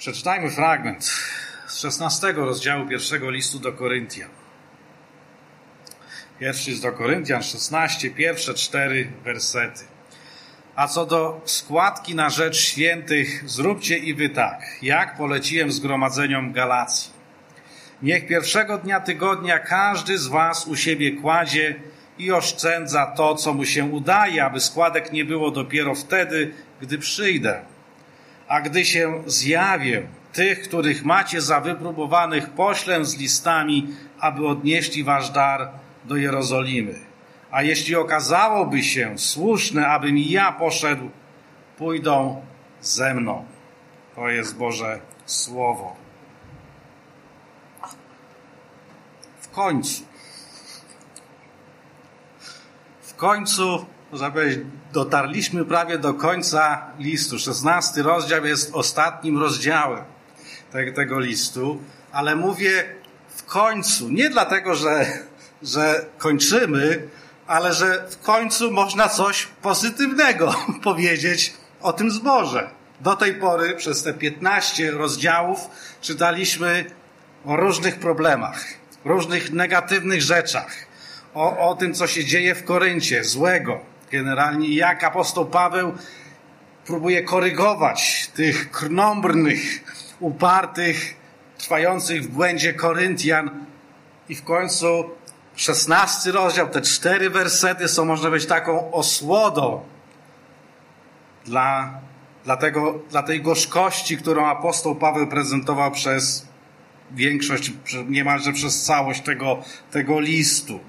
Przeczytajmy fragment z 16 rozdziału pierwszego listu do Koryntian. Pierwszy list do Koryntian 16, pierwsze 4 wersety. A co do składki na rzecz świętych, zróbcie i wy tak, jak poleciłem zgromadzeniom Galacji. Niech pierwszego dnia tygodnia każdy z was u siebie kładzie i oszczędza to, co mu się udaje, aby składek nie było dopiero wtedy, gdy przyjdę. A gdy się zjawię, tych, których macie za wypróbowanych, poślę z listami, aby odnieśli wasz dar do Jerozolimy. A jeśli okazałoby się słuszne, abym i ja poszedł, pójdą ze mną. To jest Boże Słowo. W końcu, można powiedzieć, dotarliśmy prawie do końca listu. 16 rozdział jest ostatnim rozdziałem tego listu, ale mówię w końcu, nie dlatego, że kończymy, ale że w końcu można coś pozytywnego powiedzieć o tym zborze. Do tej pory przez te 15 rozdziałów czytaliśmy o różnych problemach, różnych negatywnych rzeczach, o tym, co się dzieje w Koryncie, złego. Generalnie jak apostoł Paweł próbuje korygować tych krnąbrnych, upartych, trwających w błędzie Koryntian. I w końcu 16 rozdział, te 4 wersety są, można powiedzieć, taką osłodą dla tej gorzkości, którą apostoł Paweł prezentował przez większość, niemalże przez całość tego listu.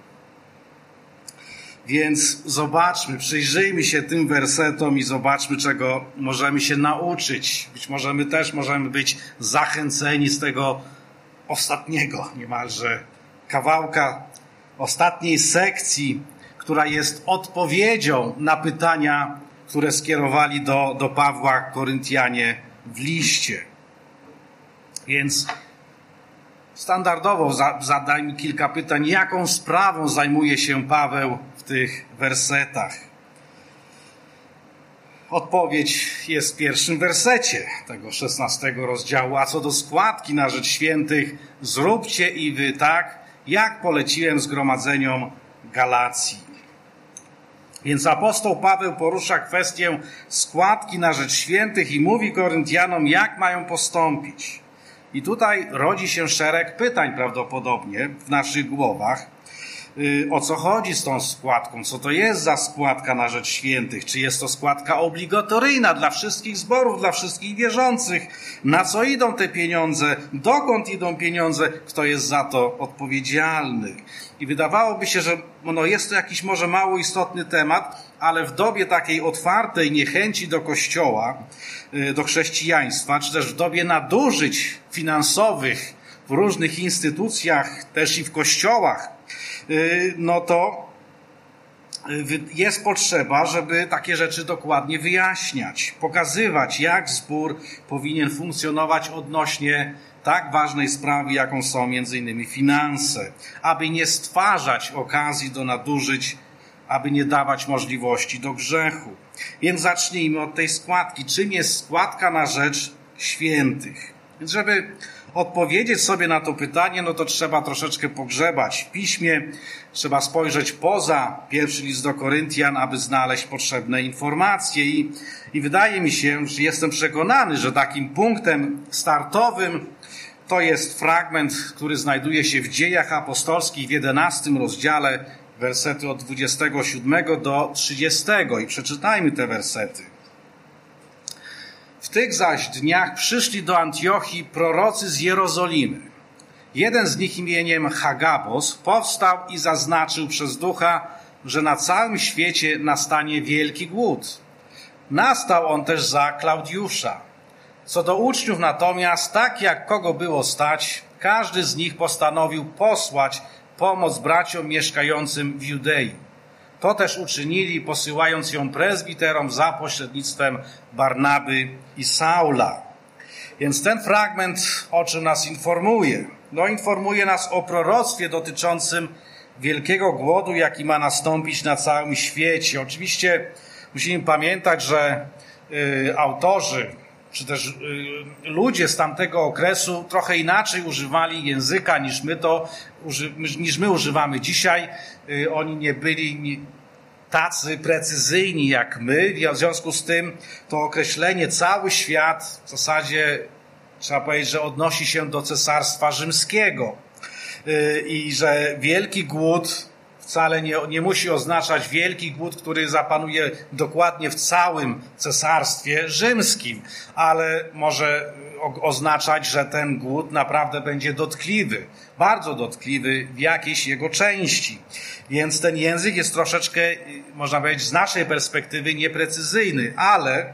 Więc zobaczmy, przyjrzyjmy się tym wersetom i zobaczmy, czego możemy się nauczyć. Być może my też możemy być zachęceni z tego ostatniego niemalże kawałka, ostatniej sekcji, która jest odpowiedzią na pytania, które skierowali do Pawła Koryntianie w liście. Więc standardowo zadajmy kilka pytań, jaką sprawą zajmuje się Paweł w tych wersetach. Odpowiedź jest w pierwszym wersecie tego 16 rozdziału. A co do składki na rzecz świętych, zróbcie i wy tak, jak poleciłem zgromadzeniom Galacji. Więc apostoł Paweł porusza kwestię składki na rzecz świętych i mówi Koryntianom, jak mają postąpić. I tutaj rodzi się szereg pytań prawdopodobnie w naszych głowach. O co chodzi z tą składką? Co to jest za składka na rzecz świętych? Czy jest to składka obligatoryjna dla wszystkich zborów, dla wszystkich wierzących? Na co idą te pieniądze? Dokąd idą pieniądze? Kto jest za to odpowiedzialny? I wydawałoby się, że jest to jakiś może mało istotny temat, ale w dobie takiej otwartej niechęci do Kościoła, do chrześcijaństwa, czy też w dobie nadużyć finansowych w różnych instytucjach, też i w kościołach, to jest potrzeba, żeby takie rzeczy dokładnie wyjaśniać, pokazywać, jak zbór powinien funkcjonować odnośnie tak ważnej sprawy, jaką są między innymi finanse, aby nie stwarzać okazji do nadużyć, aby nie dawać możliwości do grzechu. Więc zacznijmy od tej składki. Czym jest składka na rzecz świętych? Więc żeby odpowiedzieć sobie na to pytanie, to trzeba troszeczkę pogrzebać w piśmie, trzeba spojrzeć poza pierwszy list do Koryntian, aby znaleźć potrzebne informacje. I wydaje mi się, że jestem przekonany, że takim punktem startowym to jest fragment, który znajduje się w Dziejach Apostolskich w 11 rozdziale, wersety od 27 do 30. I przeczytajmy te wersety. W tych zaś dniach przyszli do Antiochii prorocy z Jerozolimy. Jeden z nich imieniem Hagabos powstał i zaznaczył przez Ducha, że na całym świecie nastanie wielki głód. Nastał on też za Klaudiusza. Co do uczniów natomiast, tak jak kogo było stać, każdy z nich postanowił posłać pomoc braciom mieszkającym w Judei. To też uczynili, posyłając ją prezbiterom za pośrednictwem Barnaby i Saula. Więc ten fragment o czym nas informuje? Informuje nas o proroctwie dotyczącym wielkiego głodu, jaki ma nastąpić na całym świecie. Oczywiście musimy pamiętać, że autorzy czy też ludzie z tamtego okresu trochę inaczej używali języka niż my używamy dzisiaj. Oni nie byli tacy precyzyjni jak my. W związku z tym to określenie cały świat w zasadzie trzeba powiedzieć, że odnosi się do Cesarstwa Rzymskiego i że wielki głód wcale nie musi oznaczać wielki głód, który zapanuje dokładnie w całym Cesarstwie Rzymskim, ale może oznaczać, że ten głód naprawdę będzie dotkliwy, bardzo dotkliwy w jakiejś jego części. Więc ten język jest troszeczkę, można powiedzieć, z naszej perspektywy nieprecyzyjny, ale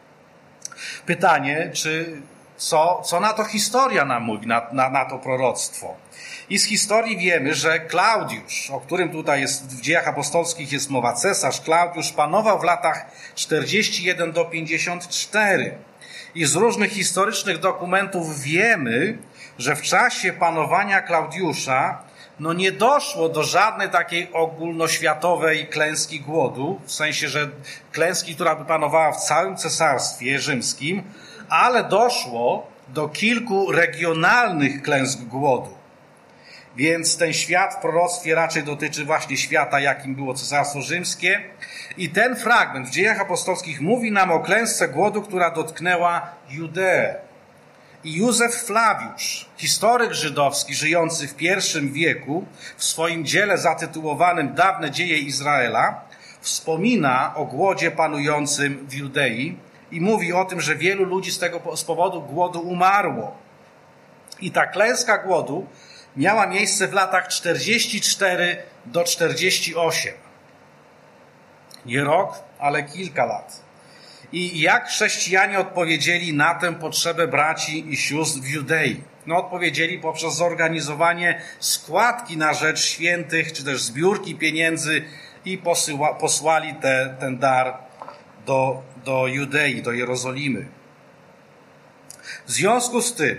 pytanie, co na to historia nam mówi, na to proroctwo. I z historii wiemy, że Klaudiusz, o którym tutaj jest w Dziejach Apostolskich jest mowa, cesarz Klaudiusz panował w latach 41 do 54. I z różnych historycznych dokumentów wiemy, że w czasie panowania Klaudiusza nie doszło do żadnej takiej ogólnoświatowej klęski głodu, w sensie, że klęski, która by panowała w całym cesarstwie rzymskim, ale doszło do kilku regionalnych klęsk głodu. Więc ten świat w proroctwie raczej dotyczy właśnie świata, jakim było Cesarstwo Rzymskie. I ten fragment w Dziejach Apostolskich mówi nam o klęsce głodu, która dotknęła Judeę. I Józef Flawiusz, historyk żydowski żyjący w I wieku, w swoim dziele zatytułowanym Dawne dzieje Izraela, wspomina o głodzie panującym w Judei i mówi o tym, że wielu ludzi z powodu głodu umarło. I ta klęska głodu miała miejsce w latach 44 do 48. Nie rok, ale kilka lat. I jak chrześcijanie odpowiedzieli na tę potrzebę braci i sióstr w Judei? Odpowiedzieli poprzez zorganizowanie składki na rzecz świętych, czy też zbiórki pieniędzy i posłali ten dar do Judei, do Jerozolimy. W związku z tym,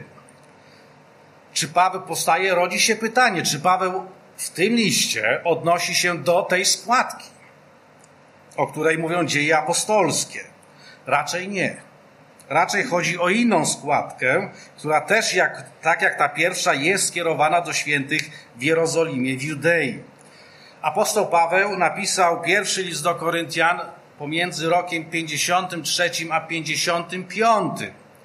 rodzi się pytanie, czy Paweł w tym liście odnosi się do tej składki, o której mówią Dzieje Apostolskie? Raczej nie. Raczej chodzi o inną składkę, która też, tak jak ta pierwsza, jest skierowana do świętych w Jerozolimie, w Judei. Apostoł Paweł napisał pierwszy list do Koryntian pomiędzy rokiem 53 a 55.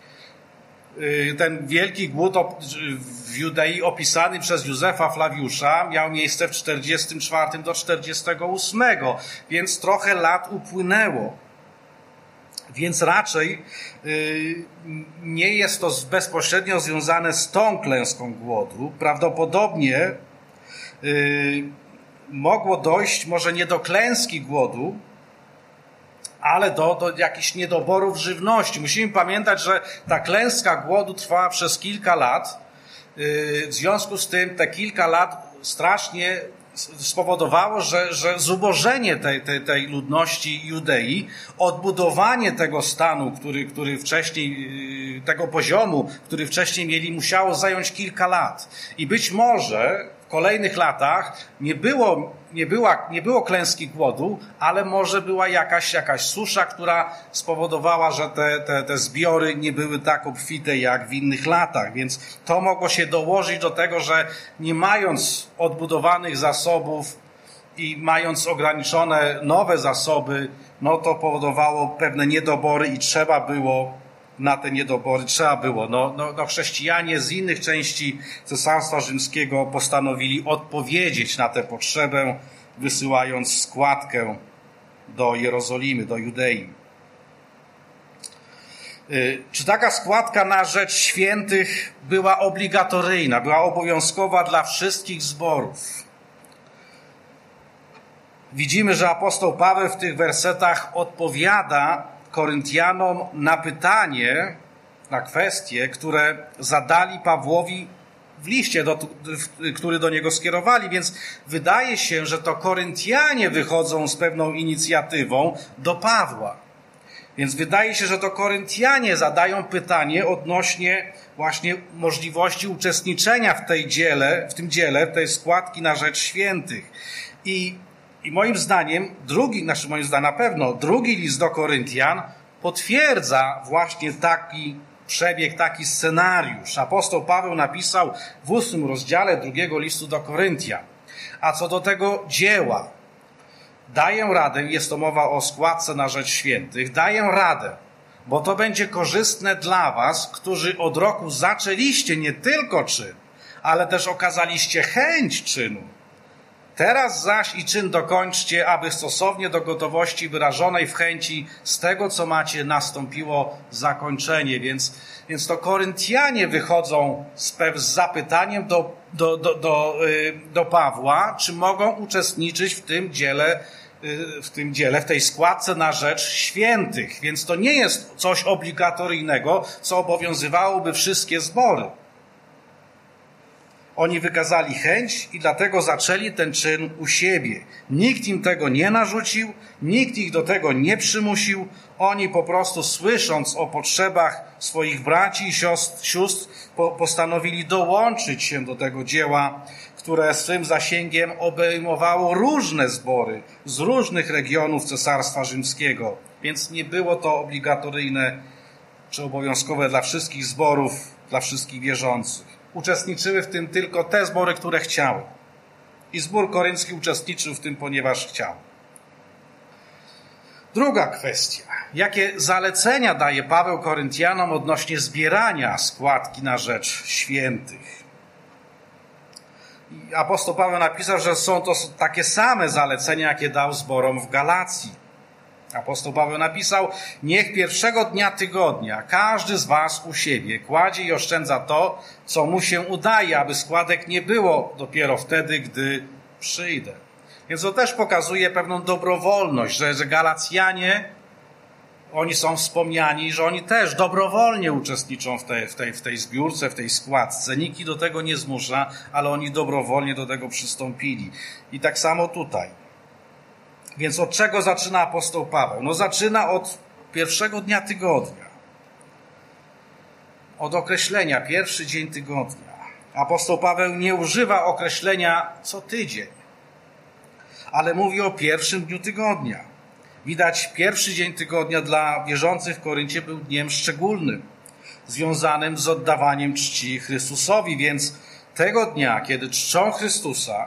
Ten wielki głód w Judei opisany przez Józefa Flawiusza miał miejsce w 44 do 48, więc trochę lat upłynęło. Więc raczej nie jest to bezpośrednio związane z tą klęską głodu. Prawdopodobnie mogło dojść może nie do klęski głodu, ale do jakichś niedoborów żywności. Musimy pamiętać, że ta klęska głodu trwała przez kilka lat. W związku z tym te kilka lat strasznie spowodowało, że zubożenie tej ludności Judei, odbudowanie tego stanu, który wcześniej, tego poziomu, który wcześniej mieli, musiało zająć kilka lat. I być może w kolejnych latach nie było klęski głodu, ale może była jakaś susza, która spowodowała, że te zbiory nie były tak obfite jak w innych latach. Więc to mogło się dołożyć do tego, że nie mając odbudowanych zasobów i mając ograniczone nowe zasoby, to powodowało pewne niedobory i trzeba było na te niedobory chrześcijanie z innych części Cesarstwa Rzymskiego postanowili odpowiedzieć na tę potrzebę, wysyłając składkę do Jerozolimy, do Judei. Czy taka składka na rzecz świętych była obligatoryjna, była obowiązkowa dla wszystkich zborów? Widzimy, że apostoł Paweł w tych wersetach odpowiada Koryntianom na pytanie, na kwestie, które zadali Pawłowi w liście, który do niego skierowali. Więc wydaje się, że to Koryntianie wychodzą z pewną inicjatywą do Pawła. Więc wydaje się, że to Koryntianie zadają pytanie odnośnie właśnie możliwości uczestniczenia w tym dziele, tej składki na rzecz świętych. I moim zdaniem, na pewno drugi list do Koryntian potwierdza właśnie taki przebieg, taki scenariusz. Apostoł Paweł napisał w 8 rozdziale 2 listu do Koryntian. A co do tego dzieła, daję radę, jest to mowa o składce na rzecz świętych, daję radę, bo to będzie korzystne dla was, którzy od roku zaczęliście nie tylko czyn, ale też okazaliście chęć czynu. Teraz zaś i czyn dokończcie, aby stosownie do gotowości wyrażonej w chęci z tego, co macie, nastąpiło zakończenie. Więc to Koryntianie wychodzą z zapytaniem do Pawła, czy mogą uczestniczyć w tym dziele, w tej składce na rzecz świętych. Więc to nie jest coś obligatoryjnego, co obowiązywałoby wszystkie zbory. Oni wykazali chęć i dlatego zaczęli ten czyn u siebie. Nikt im tego nie narzucił, nikt ich do tego nie przymusił. Oni po prostu, słysząc o potrzebach swoich braci i sióstr, postanowili dołączyć się do tego dzieła, które swym zasięgiem obejmowało różne zbory z różnych regionów Cesarstwa Rzymskiego. Więc nie było to obligatoryjne czy obowiązkowe dla wszystkich zborów, dla wszystkich wierzących. Uczestniczyły w tym tylko te zbory, które chciały. I zbór koryncki uczestniczył w tym, ponieważ chciał. Druga kwestia. Jakie zalecenia daje Paweł Koryntianom odnośnie zbierania składki na rzecz świętych? I apostoł Paweł napisał, że są to takie same zalecenia, jakie dał zborom w Galacji. Apostoł Paweł napisał: niech pierwszego dnia tygodnia każdy z was u siebie kładzie i oszczędza to, co mu się udaje, aby składek nie było dopiero wtedy, gdy przyjdę. Więc to też pokazuje pewną dobrowolność, że Galacjanie, oni są wspomniani, że oni też dobrowolnie uczestniczą w tej zbiórce, w tej składce. Nikt ich do tego nie zmusza, ale oni dobrowolnie do tego przystąpili. I tak samo tutaj. Więc od czego zaczyna apostoł Paweł? No zaczyna od pierwszego dnia tygodnia. Od określenia, pierwszy dzień tygodnia. Apostoł Paweł nie używa określenia co tydzień, ale mówi o pierwszym dniu tygodnia. Widać, pierwszy dzień tygodnia dla wierzących w Koryncie był dniem szczególnym, związanym z oddawaniem czci Chrystusowi, więc tego dnia, kiedy czczą Chrystusa,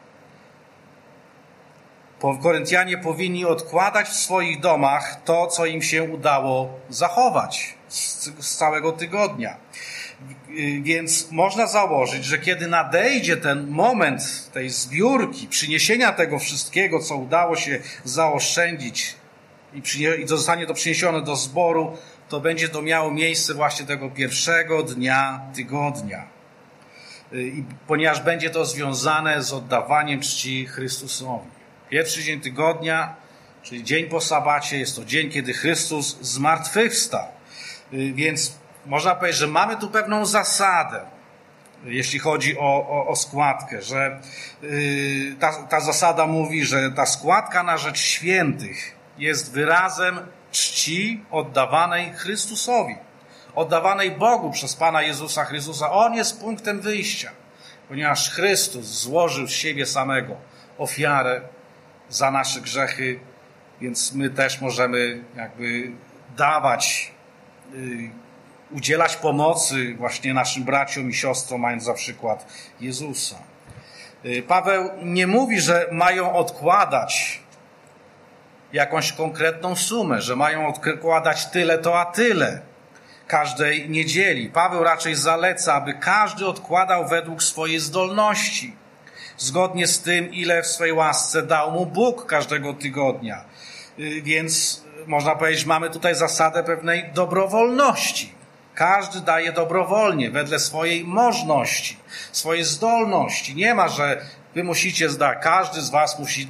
Koryntianie powinni odkładać w swoich domach to, co im się udało zachować z całego tygodnia. Więc można założyć, że kiedy nadejdzie ten moment tej zbiórki, przyniesienia tego wszystkiego, co udało się zaoszczędzić i zostanie to przyniesione do zboru, to będzie to miało miejsce właśnie tego pierwszego dnia tygodnia. Ponieważ będzie to związane z oddawaniem czci Chrystusowi. Pierwszy dzień tygodnia, czyli dzień po sabacie, jest to dzień, kiedy Chrystus zmartwychwstał. Więc można powiedzieć, że mamy tu pewną zasadę, jeśli chodzi o składkę, że ta zasada mówi, że ta składka na rzecz świętych jest wyrazem czci oddawanej Chrystusowi, oddawanej Bogu przez Pana Jezusa Chrystusa. On jest punktem wyjścia, ponieważ Chrystus złożył z siebie samego ofiarę za nasze grzechy, więc my też możemy jakby dawać, udzielać pomocy właśnie naszym braciom i siostrom, mając za przykład Jezusa. Paweł nie mówi, że mają odkładać jakąś konkretną sumę, że mają odkładać tyle to a tyle każdej niedzieli. Paweł raczej zaleca, aby każdy odkładał według swojej zdolności, zgodnie z tym, ile w swej łasce dał mu Bóg każdego tygodnia. Więc można powiedzieć, mamy tutaj zasadę pewnej dobrowolności. Każdy daje dobrowolnie, wedle swojej możności, swojej zdolności. Nie ma, że wy musicie zdać. Każdy z was musi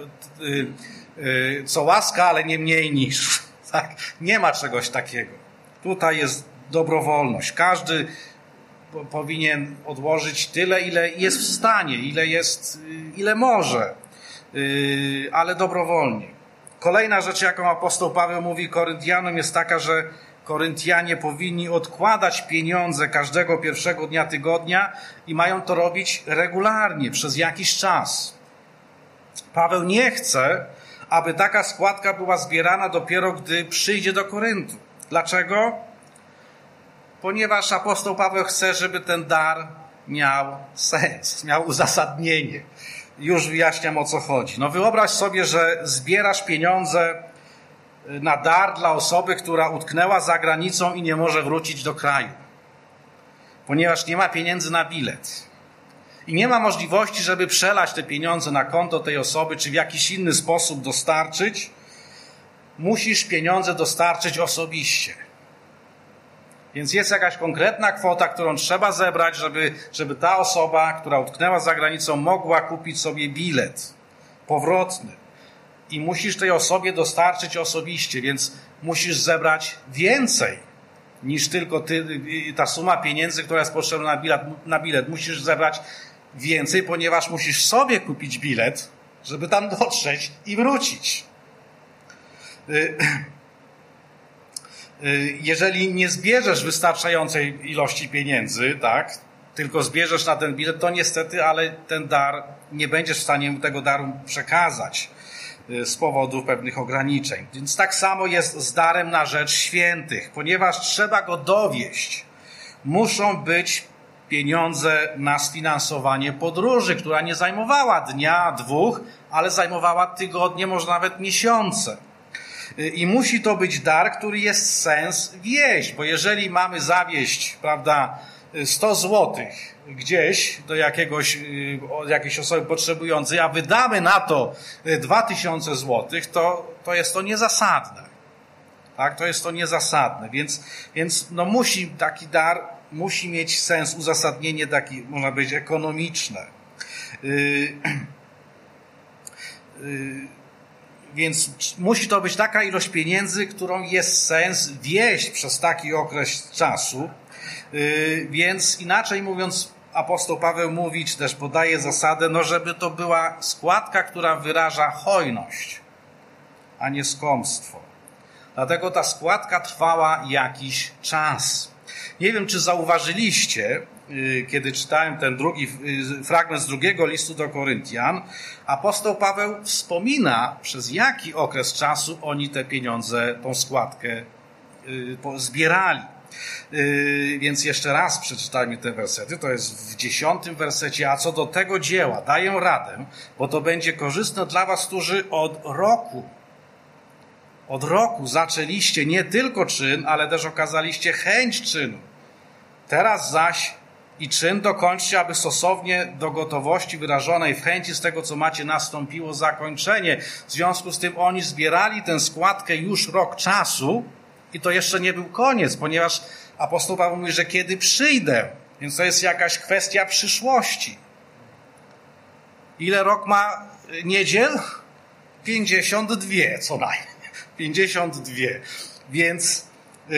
co łaska, ale nie mniej niż. Tak? Nie ma czegoś takiego. Tutaj jest dobrowolność. Każdy powinien odłożyć tyle, ile jest w stanie, ile może, ale dobrowolnie. Kolejna rzecz, jaką apostoł Paweł mówi Koryntianom, jest taka, że Koryntianie powinni odkładać pieniądze każdego pierwszego dnia tygodnia i mają to robić regularnie, przez jakiś czas. Paweł nie chce, aby taka składka była zbierana dopiero, gdy przyjdzie do Koryntu. Dlaczego? Ponieważ apostoł Paweł chce, żeby ten dar miał sens, miał uzasadnienie. Już wyjaśniam, o co chodzi. No wyobraź sobie, że zbierasz pieniądze na dar dla osoby, która utknęła za granicą i nie może wrócić do kraju, ponieważ nie ma pieniędzy na bilet. I nie ma możliwości, żeby przelać te pieniądze na konto tej osoby, czy w jakiś inny sposób dostarczyć. Musisz pieniądze dostarczyć osobiście. Więc jest jakaś konkretna kwota, którą trzeba zebrać, żeby ta osoba, która utknęła za granicą, mogła kupić sobie bilet powrotny. I musisz tej osobie dostarczyć osobiście, więc musisz zebrać więcej niż tylko ta suma pieniędzy, która jest potrzebna na bilet. Musisz zebrać więcej, ponieważ musisz sobie kupić bilet, żeby tam dotrzeć i wrócić. Jeżeli nie zbierzesz wystarczającej ilości pieniędzy, tak, tylko zbierzesz na ten bilet, to niestety, ale ten dar, nie będziesz w stanie tego daru przekazać z powodu pewnych ograniczeń. Więc tak samo jest z darem na rzecz świętych. Ponieważ trzeba go dowieść, muszą być pieniądze na sfinansowanie podróży, która nie zajmowała dnia, 2, ale zajmowała tygodnie, może nawet miesiące. I musi to być dar, który jest sens wieść, bo jeżeli mamy zawieźć, prawda, 100 złotych gdzieś do jakiejś osoby potrzebującej, a wydamy na to 2000 złotych, to jest to niezasadne. Tak, to jest to niezasadne, więc no taki dar musi mieć sens, uzasadnienie takie, można powiedzieć, ekonomiczne. Więc musi to być taka ilość pieniędzy, którą jest sens wieść przez taki okres czasu. Więc inaczej mówiąc, apostoł Paweł mówi, czy też podaje zasadę, no żeby to była składka, która wyraża hojność, a nie skąpstwo. Dlatego ta składka trwała jakiś czas. Nie wiem, czy zauważyliście, kiedy czytałem ten fragment z 2 listu do Koryntian, apostoł Paweł wspomina, przez jaki okres czasu oni te pieniądze, tą składkę zbierali. Więc jeszcze raz przeczytajmy te wersety. To jest w 10 wersecie. A co do tego dzieła, daję radę, bo to będzie korzystne dla was, którzy od roku zaczęliście nie tylko czyn, ale też okazaliście chęć czynu. Teraz zaś i czyn dokończcie, aby stosownie do gotowości wyrażonej w chęci z tego, co macie, nastąpiło zakończenie. W związku z tym oni zbierali tę składkę już rok czasu i to jeszcze nie był koniec, ponieważ apostoł Paweł mówi, że kiedy przyjdę, więc to jest jakaś kwestia przyszłości. Ile rok ma niedziel? 52 co najmniej. 52. Więc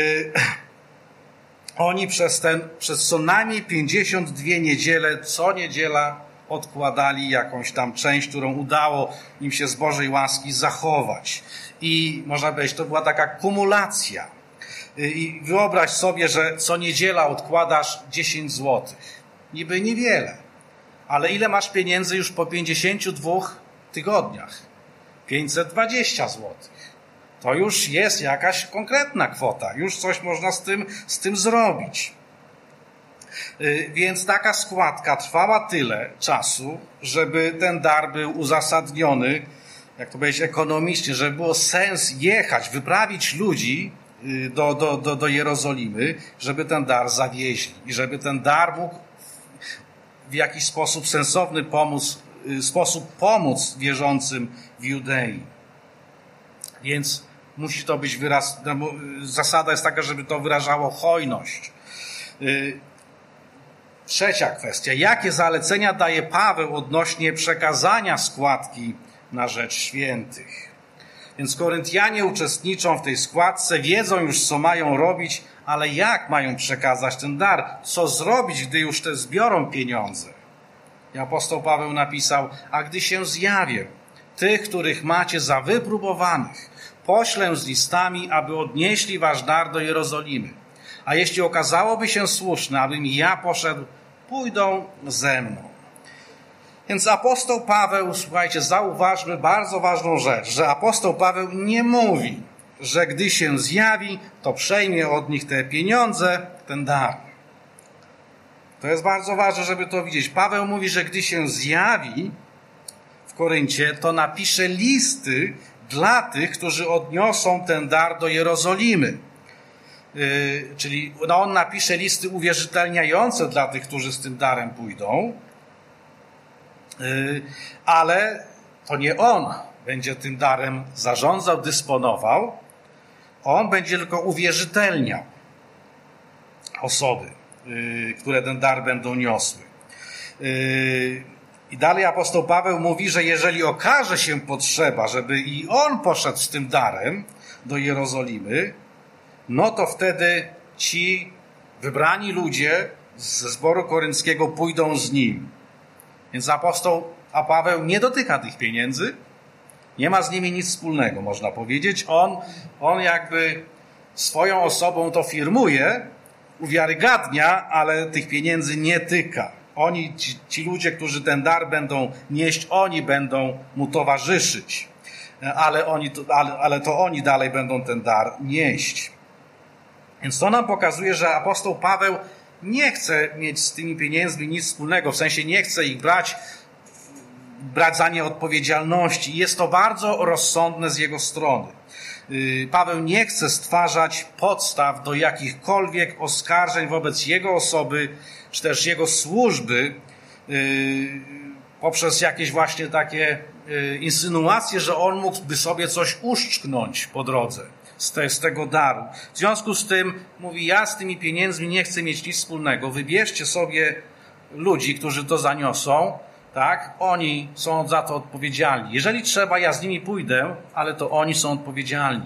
oni przez co najmniej 52 niedziele, co niedziela odkładali jakąś tam część, którą udało im się z Bożej łaski zachować. I można powiedzieć, to była taka kumulacja. I wyobraź sobie, że co niedziela odkładasz 10 złotych. Niby niewiele. Ale ile masz pieniędzy już po 52 tygodniach? 520 złotych. To już jest jakaś konkretna kwota. Już coś można z tym zrobić. Więc taka składka trwała tyle czasu, żeby ten dar był uzasadniony, jak to powiedzieć, ekonomicznie, żeby było sens jechać, wyprawić ludzi do Jerozolimy, żeby ten dar zawieźli i żeby ten dar mógł w jakiś sposób sensowny pomóc wierzącym w Judei. Więc musi to być zasada jest taka, żeby to wyrażało hojność. Trzecia kwestia. Jakie zalecenia daje Paweł odnośnie przekazania składki na rzecz świętych? Więc Koryntianie uczestniczą w tej składce, wiedzą już, co mają robić, ale jak mają przekazać ten dar? Co zrobić, gdy już te zbiorą pieniądze? I apostoł Paweł napisał, a gdy się zjawię, tych, których macie za wypróbowanych, poślę z listami, aby odnieśli wasz dar do Jerozolimy. A jeśli okazałoby się słuszne, abym ja poszedł, pójdą ze mną. Więc apostoł Paweł, słuchajcie, zauważmy bardzo ważną rzecz, że apostoł Paweł nie mówi, że gdy się zjawi, to przejmie od nich te pieniądze, ten dar. To jest bardzo ważne, żeby to widzieć. Paweł mówi, że gdy się zjawi w Koryncie, to napisze listy dla tych, którzy odniosą ten dar do Jerozolimy. Czyli on napisze listy uwierzytelniające dla tych, którzy z tym darem pójdą, ale to nie on będzie tym darem zarządzał, dysponował. On będzie tylko uwierzytelniał osoby, które ten dar będą niosły. I dalej apostoł Paweł mówi, że jeżeli okaże się potrzeba, żeby i on poszedł z tym darem do Jerozolimy, no to wtedy ci wybrani ludzie ze zboru korynckiego pójdą z nim. Więc apostoł Paweł nie dotyka tych pieniędzy, nie ma z nimi nic wspólnego, można powiedzieć. On jakby swoją osobą to firmuje, uwiarygadnia, ale tych pieniędzy nie tyka. Ci ludzie, którzy ten dar będą nieść, oni będą mu towarzyszyć, ale to oni dalej będą ten dar nieść. Więc to nam pokazuje, że apostoł Paweł nie chce mieć z tymi pieniędzmi nic wspólnego, w sensie nie chce ich brać za nie odpowiedzialności. Jest to bardzo rozsądne z jego strony. Paweł nie chce stwarzać podstaw do jakichkolwiek oskarżeń wobec jego osoby, czy też jego służby, poprzez jakieś właśnie takie insynuacje, że on mógłby sobie coś uszczknąć po drodze z tego daru. W związku z tym mówi, ja z tymi pieniędzmi nie chcę mieć nic wspólnego. Wybierzcie sobie ludzi, którzy to zaniosą, tak? Oni są za to odpowiedzialni. Jeżeli trzeba, ja z nimi pójdę, ale to oni są odpowiedzialni.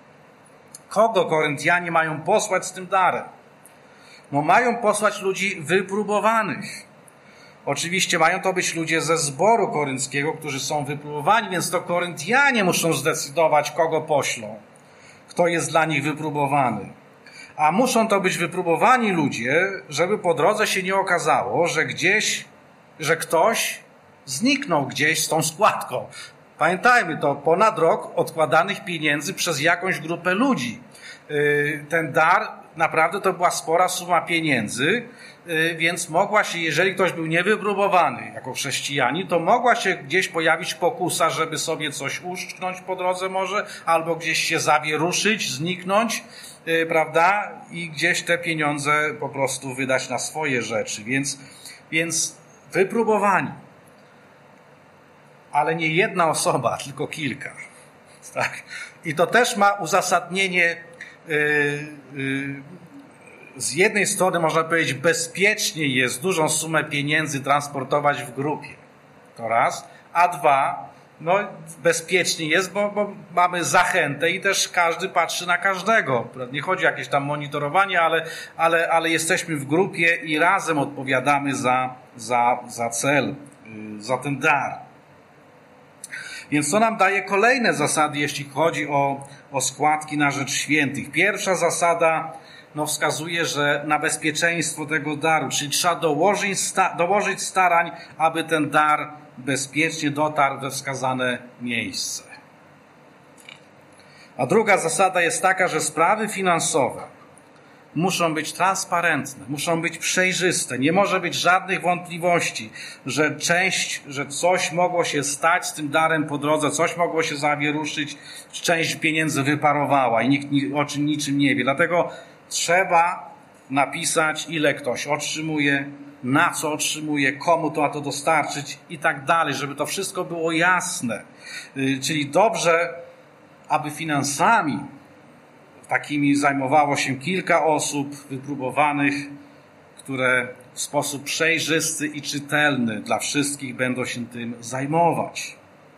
Kogo Koryntianie mają posłać z tym darem? No mają posłać ludzi wypróbowanych. Oczywiście mają to być ludzie ze zboru korynckiego, którzy są wypróbowani, więc to Koryntianie muszą zdecydować, kogo poślą. Kto jest dla nich wypróbowany. A muszą to być wypróbowani ludzie, żeby po drodze się nie okazało, że ktoś zniknął gdzieś z tą składką. Pamiętajmy, to ponad rok odkładanych pieniędzy przez jakąś grupę ludzi. Ten dar, naprawdę to była spora suma pieniędzy, więc mogła się, jeżeli ktoś był niewypróbowany jako chrześcijanin, to mogła się gdzieś pojawić pokusa, żeby sobie coś uszczknąć po drodze może, albo gdzieś się zawieruszyć, zniknąć, prawda? I gdzieś te pieniądze po prostu wydać na swoje rzeczy. Więc wypróbowani. Ale nie jedna osoba, tylko kilka. Tak? I to też ma uzasadnienie z jednej strony, można powiedzieć, bezpieczniej jest dużą sumę pieniędzy transportować w grupie. To raz. A dwa, no bezpieczniej jest, bo mamy zachętę i też każdy patrzy na każdego. Nie chodzi o jakieś tam monitorowanie, ale jesteśmy w grupie i razem odpowiadamy za cel, za ten dar. Więc to nam daje kolejne zasady, jeśli chodzi o składki na rzecz świętych. Pierwsza zasada wskazuje, że na bezpieczeństwo tego daru, czyli trzeba dołożyć starań, aby ten dar bezpiecznie dotarł we wskazane miejsce. A druga zasada jest taka, że sprawy finansowe muszą być transparentne, muszą być przejrzyste. Nie może być żadnych wątpliwości, że coś mogło się stać z tym darem po drodze, coś mogło się zawieruszyć, część pieniędzy wyparowała i nikt o czym niczym nie wie. Dlatego trzeba napisać, ile ktoś otrzymuje, na co otrzymuje, komu to ma to dostarczyć i tak dalej, żeby to wszystko było jasne. Czyli dobrze, aby finansami takimi zajmowało się kilka osób wypróbowanych, które w sposób przejrzysty i czytelny dla wszystkich będą się tym zajmować.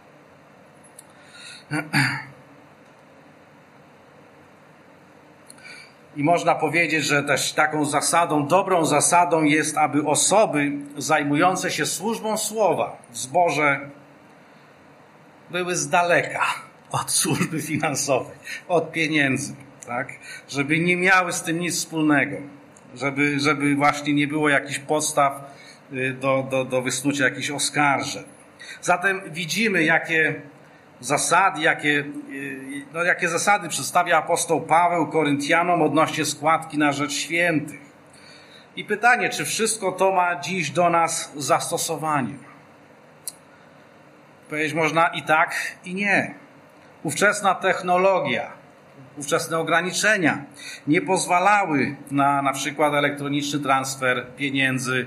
I można powiedzieć, że też taką zasadą, dobrą zasadą jest, aby osoby zajmujące się służbą słowa w zborze były z daleka od służby finansowej, od pieniędzy, tak? Żeby nie miały z tym nic wspólnego, żeby właśnie nie było jakichś podstaw do wysnucia jakichś oskarżeń. Zatem widzimy, jakie zasady przedstawia apostoł Paweł Koryntianom odnośnie składki na rzecz świętych. I pytanie, czy wszystko to ma dziś do nas zastosowanie? Powiedzieć można i tak, i nie. Ówczesna technologia, ówczesne ograniczenia nie pozwalały na przykład elektroniczny transfer pieniędzy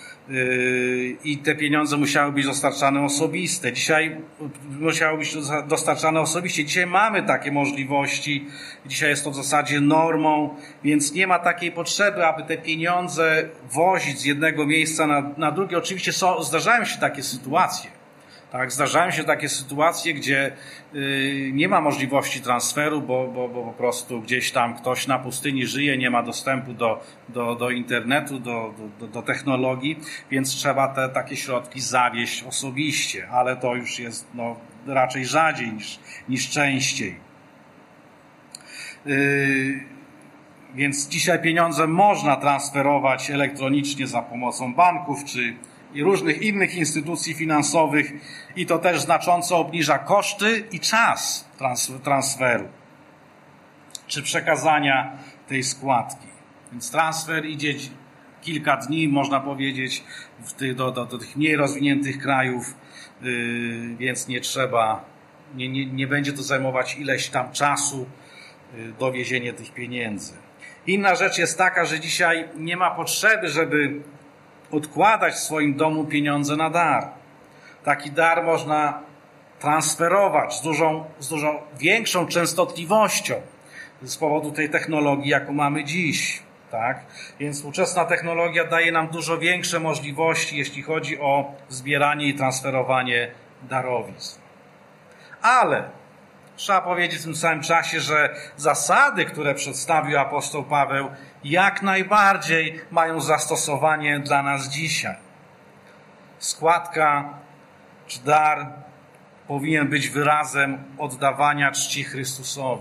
i te pieniądze musiały być dostarczane osobiste. Dzisiaj musiały być dostarczane osobiście. Dzisiaj mamy takie możliwości. Dzisiaj jest to w zasadzie normą, więc nie ma takiej potrzeby, aby te pieniądze wozić z jednego miejsca na drugie. Oczywiście zdarzają się takie sytuacje. Tak, zdarzają się takie sytuacje, gdzie nie ma możliwości transferu, bo po prostu gdzieś tam ktoś na pustyni żyje, nie ma dostępu do internetu, do technologii, więc trzeba takie środki zawieźć osobiście, ale to już jest raczej rzadziej niż częściej. Więc dzisiaj pieniądze można transferować elektronicznie za pomocą banków i różnych innych instytucji finansowych i to też znacząco obniża koszty i czas transferu czy przekazania tej składki. Więc transfer idzie kilka dni, można powiedzieć, do tych mniej rozwiniętych krajów, więc nie będzie to zajmować ileś tam czasu dowiezienie tych pieniędzy. Inna rzecz jest taka, że dzisiaj nie ma potrzeby, żeby odkładać w swoim domu pieniądze na dar. Taki dar można transferować z dużo większą częstotliwością z powodu tej technologii, jaką mamy dziś. Tak? Więc współczesna technologia daje nam dużo większe możliwości, jeśli chodzi o zbieranie i transferowanie darowizn. Ale trzeba powiedzieć w tym samym czasie, że zasady, które przedstawił apostoł Paweł, jak najbardziej mają zastosowanie dla nas dzisiaj. Składka czy dar powinien być wyrazem oddawania czci Chrystusowi.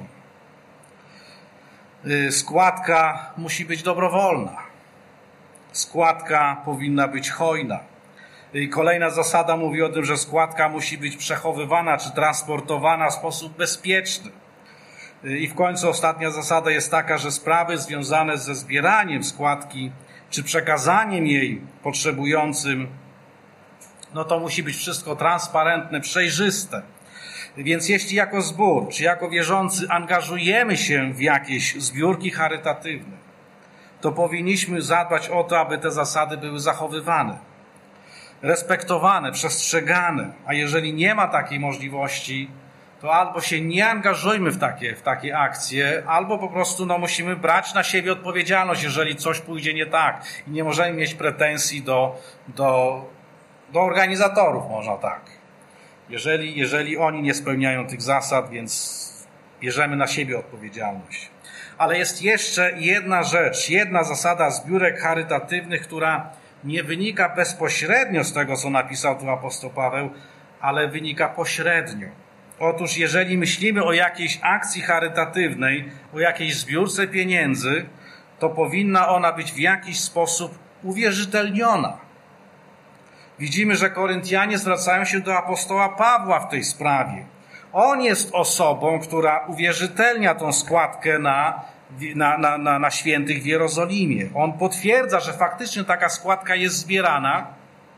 Składka musi być dobrowolna. Składka powinna być hojna. I kolejna zasada mówi o tym, że składka musi być przechowywana czy transportowana w sposób bezpieczny. I w końcu ostatnia zasada jest taka, że sprawy związane ze zbieraniem składki czy przekazaniem jej potrzebującym, to musi być wszystko transparentne, przejrzyste. Więc jeśli jako zbór czy jako wierzący angażujemy się w jakieś zbiórki charytatywne, to powinniśmy zadbać o to, aby te zasady były zachowywane, respektowane, przestrzegane. A jeżeli nie ma takiej możliwości, to albo się nie angażujmy w takie akcje, albo po prostu musimy brać na siebie odpowiedzialność, jeżeli coś pójdzie nie tak. I nie możemy mieć pretensji do organizatorów, można tak. Jeżeli oni nie spełniają tych zasad, więc bierzemy na siebie odpowiedzialność. Ale jest jeszcze jedna rzecz, jedna zasada zbiórek charytatywnych, która nie wynika bezpośrednio z tego, co napisał tu apostoł Paweł, ale wynika pośrednio. Otóż jeżeli myślimy o jakiejś akcji charytatywnej, o jakiejś zbiórce pieniędzy, to powinna ona być w jakiś sposób uwierzytelniona. Widzimy, że Koryntianie zwracają się do apostoła Pawła w tej sprawie. On jest osobą, która uwierzytelnia tą składkę na świętych w Jerozolimie. On potwierdza, że faktycznie taka składka jest zbierana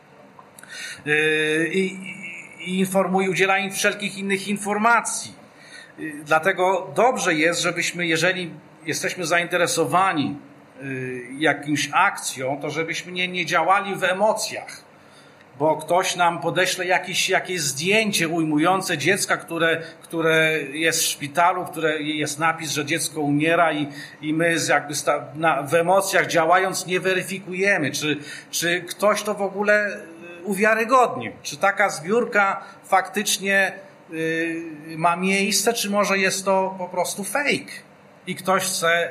i informuje, udziela im wszelkich innych informacji. Dlatego dobrze jest, żebyśmy, jeżeli jesteśmy zainteresowani jakimś akcją, to żebyśmy nie działali w emocjach, bo ktoś nam podeśle jakieś zdjęcie ujmujące dziecka, które jest w szpitalu, które jest napis, że dziecko umiera i my w emocjach działając nie weryfikujemy, czy ktoś to w ogóle uwiarygodnił, czy taka zbiórka faktycznie ma miejsce, czy może jest to po prostu fake i ktoś chce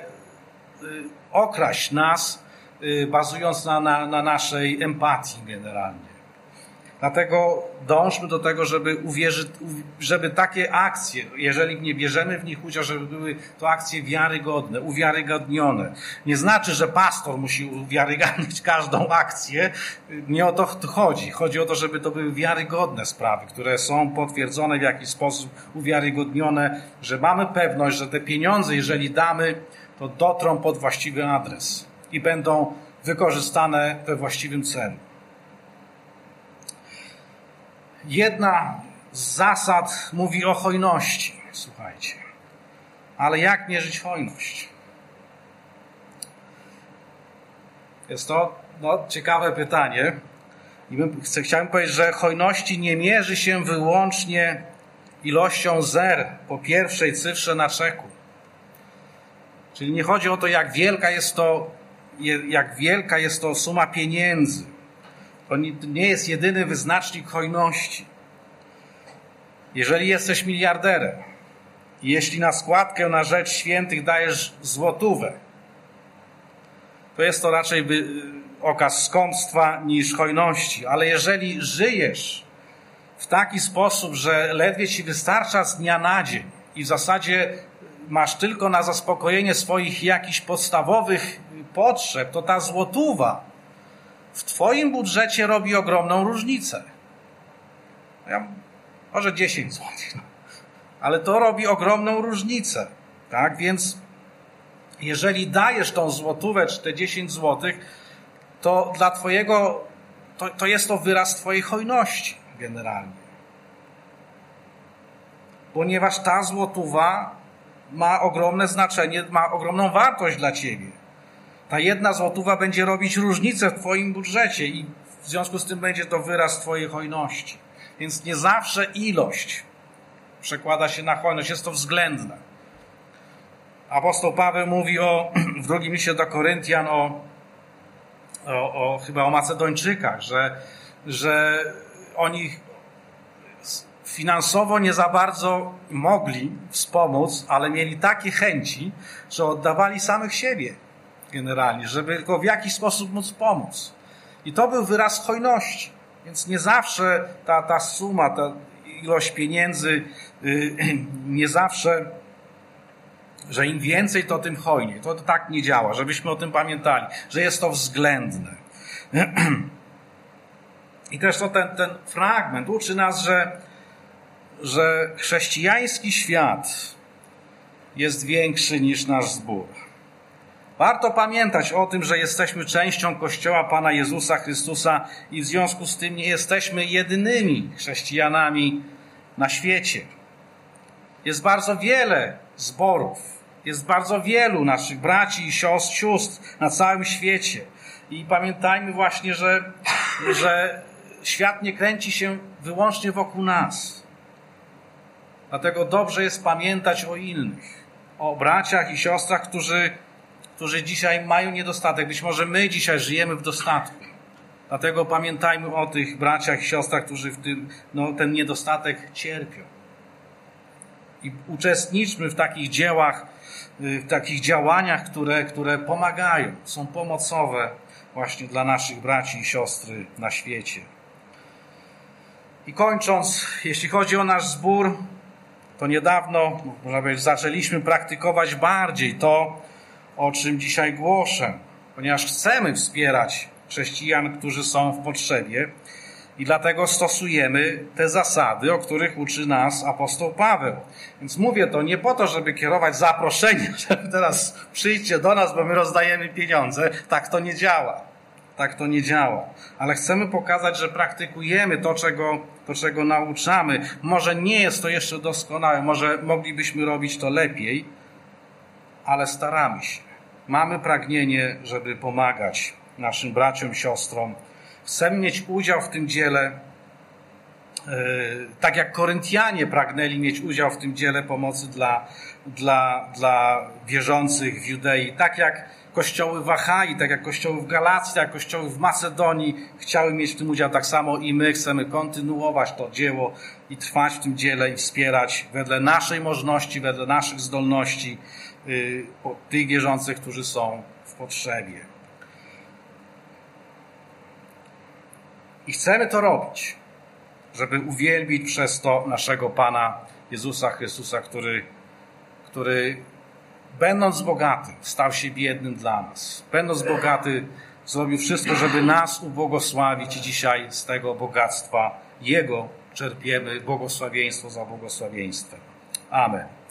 okraść nas, bazując na naszej empatii generalnie. Dlatego dążmy do tego, żeby takie akcje, jeżeli nie bierzemy w nich udział, żeby były to akcje wiarygodne, uwiarygodnione. Nie znaczy, że pastor musi uwiarygadniać każdą akcję. Nie o to chodzi. Chodzi o to, żeby to były wiarygodne sprawy, które są potwierdzone w jakiś sposób, uwiarygodnione, że mamy pewność, że te pieniądze, jeżeli damy, to dotrą pod właściwy adres i będą wykorzystane we właściwym celu. Jedna z zasad mówi o hojności. Słuchajcie. Ale jak mierzyć hojność? Jest to ciekawe pytanie. I chciałbym powiedzieć, że hojności nie mierzy się wyłącznie ilością zer po pierwszej cyfrze na czeku. Czyli nie chodzi o to, jak wielka jest to suma pieniędzy. To nie jest jedyny wyznacznik hojności. Jeżeli jesteś miliarderem i jeśli na składkę na rzecz świętych dajesz złotówę, to jest to raczej okaz skąpstwa niż hojności. Ale jeżeli żyjesz w taki sposób, że ledwie ci wystarcza z dnia na dzień i w zasadzie masz tylko na zaspokojenie swoich jakichś podstawowych potrzeb, to ta złotówa w twoim budżecie robi ogromną różnicę. Może 10 zł. Ale to robi ogromną różnicę. Tak? Więc jeżeli dajesz tą złotówę czy te 10 zł, to dla to jest to wyraz twojej hojności generalnie. Ponieważ ta złotówa ma ogromne znaczenie, ma ogromną wartość dla ciebie. Ta jedna złotówa będzie robić różnicę w twoim budżecie i w związku z tym będzie to wyraz twojej hojności. Więc nie zawsze ilość przekłada się na hojność, jest to względne. Apostoł Paweł mówi w drugim liście do Koryntian chyba o Macedończykach, że oni finansowo nie za bardzo mogli wspomóc, ale mieli takie chęci, że oddawali samych siebie generalnie, żeby tylko w jakiś sposób móc pomóc. I to był wyraz hojności. Więc nie zawsze ta suma, ta ilość pieniędzy, nie zawsze, że im więcej, to tym hojniej. To tak nie działa, żebyśmy o tym pamiętali, że jest to względne. I też to ten fragment uczy nas, że chrześcijański świat jest większy niż nasz zbór. Warto pamiętać o tym, że jesteśmy częścią Kościoła Pana Jezusa Chrystusa i w związku z tym nie jesteśmy jedynymi chrześcijanami na świecie. Jest bardzo wiele zborów, jest bardzo wielu naszych braci i sióstr na całym świecie. I pamiętajmy właśnie, że świat nie kręci się wyłącznie wokół nas. Dlatego dobrze jest pamiętać o innych, o braciach i siostrach, którzy dzisiaj mają niedostatek. Być może my dzisiaj żyjemy w dostatku. Dlatego pamiętajmy o tych braciach i siostrach, którzy ten niedostatek cierpią. I uczestniczmy w takich dziełach, w takich działaniach, które pomagają, są pomocowe właśnie dla naszych braci i siostry na świecie. I kończąc, jeśli chodzi o nasz zbór, to niedawno, można powiedzieć, zaczęliśmy praktykować bardziej to, o czym dzisiaj głoszę, ponieważ chcemy wspierać chrześcijan, którzy są w potrzebie i dlatego stosujemy te zasady, o których uczy nas apostoł Paweł. Więc mówię to nie po to, żeby kierować zaproszenie, żeby teraz przyjdźcie do nas, bo my rozdajemy pieniądze. Tak to nie działa. Tak to nie działa. Ale chcemy pokazać, że praktykujemy to, czego nauczamy. Może nie jest to jeszcze doskonałe, może moglibyśmy robić to lepiej, ale staramy się. Mamy pragnienie, żeby pomagać naszym braciom, siostrom. Chcemy mieć udział w tym dziele, tak jak Koryntianie pragnęli mieć udział w tym dziele pomocy dla wierzących w Judei, tak jak kościoły w Achai, tak jak kościoły w Galacji, tak jak kościoły w Macedonii chciały mieć w tym udział, tak samo i my chcemy kontynuować to dzieło i trwać w tym dziele i wspierać wedle naszej możliwości, wedle naszych zdolności tych wierzących, którzy są w potrzebie. I chcemy to robić. żeby uwielbić przez to naszego Pana Jezusa Chrystusa, który będąc bogaty, stał się biednym dla nas. Będąc bogaty, zrobił wszystko, żeby nas ubłogosławić i dzisiaj z tego bogactwa Jego czerpiemy błogosławieństwo za błogosławieństwem. Amen.